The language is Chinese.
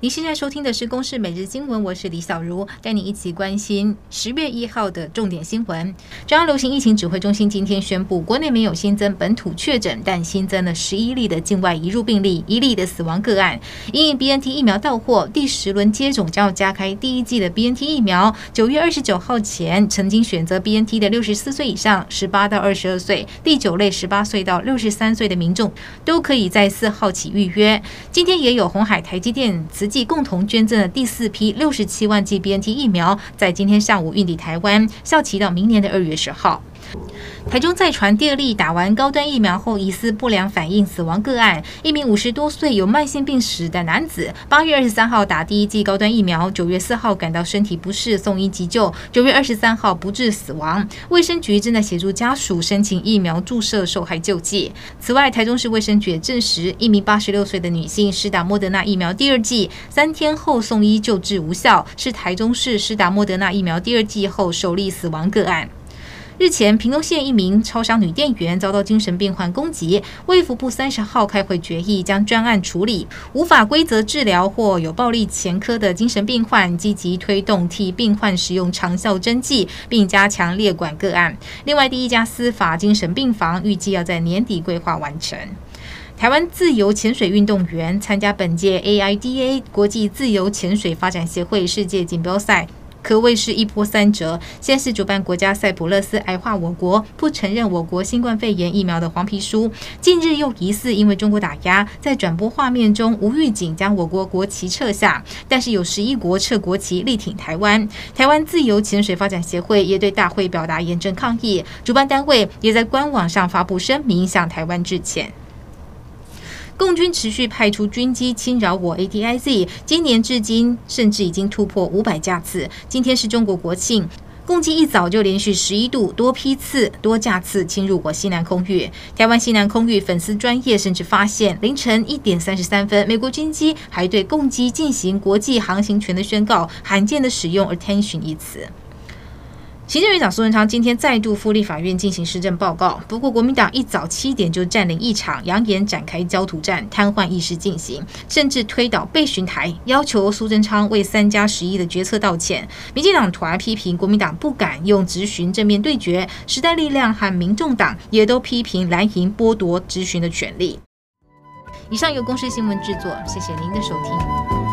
您现在收听的是《公视每日新闻》，我是李小茹，带你一起关心10月1号的重点新闻。中央流行疫情指挥中心今天宣布，国内没有新增本土确诊，但新增了11例的境外移入病例，1例的死亡个案。因应 BNT 疫苗到货，第10轮接种将要加开第1剂的 BNT 疫苗。9月29号前曾经选择 BNT 的64岁以上、18到22岁、第9类18岁到63岁的民众，都可以在4号起预约。今天也有鸿海、台积电、慈济共同捐赠的第4批67万剂 BNT 疫苗，在今天上午运抵台湾，效期到明年的2月10号。台中再传第2例打完高端疫苗后疑似不良反应死亡个案，一名50多岁有慢性病史的男子，8月23号打第1剂高端疫苗，9月4号感到身体不适送医急救，9月23号不治死亡。卫生局正在协助家属申请疫苗注射受害救济。此外，台中市卫生局也证实，一名86岁的女性施打莫德纳疫苗第2剂，3天后送医救治无效，是台中市施打莫德纳疫苗第2剂后首例死亡个案。日前，屏东县一名超商女店员遭到精神病患攻击，卫福部30号开会决议，将专案处理无法规则治疗或有暴力前科的精神病患，积极推动替病患使用长效针剂，并加强列管个案。另外，第1家司法精神病房预计要在年底规划完成。台湾自由潜水运动员参加本届 AIDA 国际自由潜水发展协会世界锦标赛，可谓是一波三折。先是主办国家塞浦路斯矮化我国，不承认我国新冠肺炎疫苗的黄皮书，近日又疑似因为中国打压，在转播画面中无预警将我国国旗撤下，但是有11国撤国旗力挺台湾。台湾自由潜水发展协会也对大会表达严正抗议，主办单位也在官网上发布声明，向台湾致歉。共军持续派出军机侵扰我 ADIZ， 今年至今甚至已经突破500架次。今天是中国国庆，共机一早就连续11度多批次多架次侵入我西南空域。台湾西南空域粉丝专页甚至发现，凌晨1点33分，美国军机还对共机进行国际航行权的宣告，罕见的使用 attention 一词。行政院长苏贞昌今天再度赴立法院进行施政报告，不过国民党一早7点就占领议场，扬言展开焦土战，瘫痪议事进行，甚至推倒备询台，要求苏贞昌为3+11的决策道歉。民进党团批评国民党不敢用质询正面对决，时代力量和民众党也都批评蓝营剥夺质询的权利。以上由公视新闻制作，谢谢您的收听。